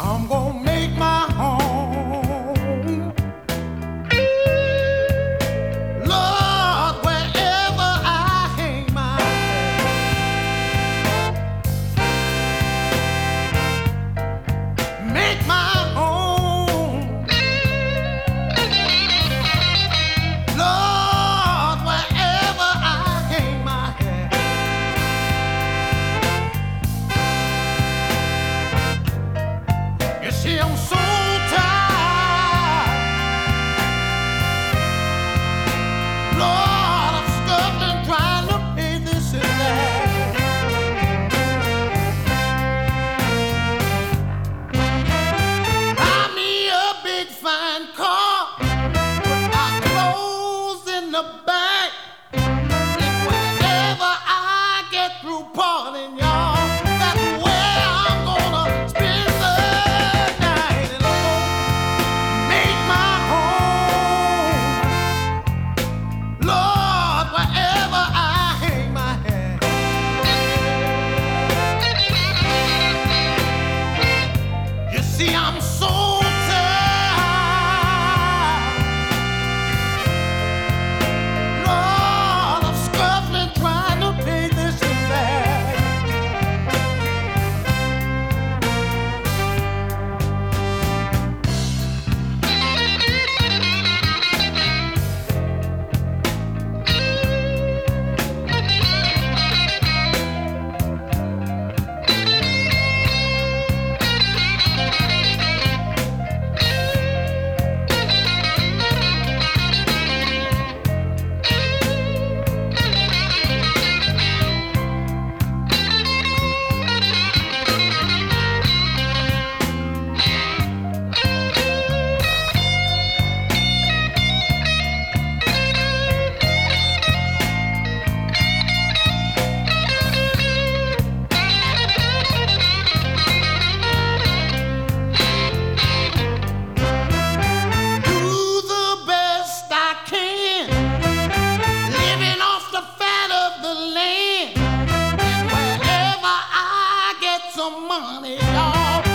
I'm gonna make my home, Lord, wherever I hang my hat. Make my home, Lord, wherever I hang my hat. You see, I'm so tired, Lord, of scuffling, trying to pay this and that. Buy me a big fine car, put my clothes in the back, and whenever I get through partying, y'all, that's where I'm gonna spend the night. And I'm gonna make my home, Lord, wherever I hang my hat. You see, I'm so tired, Lord, of scuffling, trying to pay this and that. Do the best I can, living off the fat of the land. And wherever I get some money, y'all,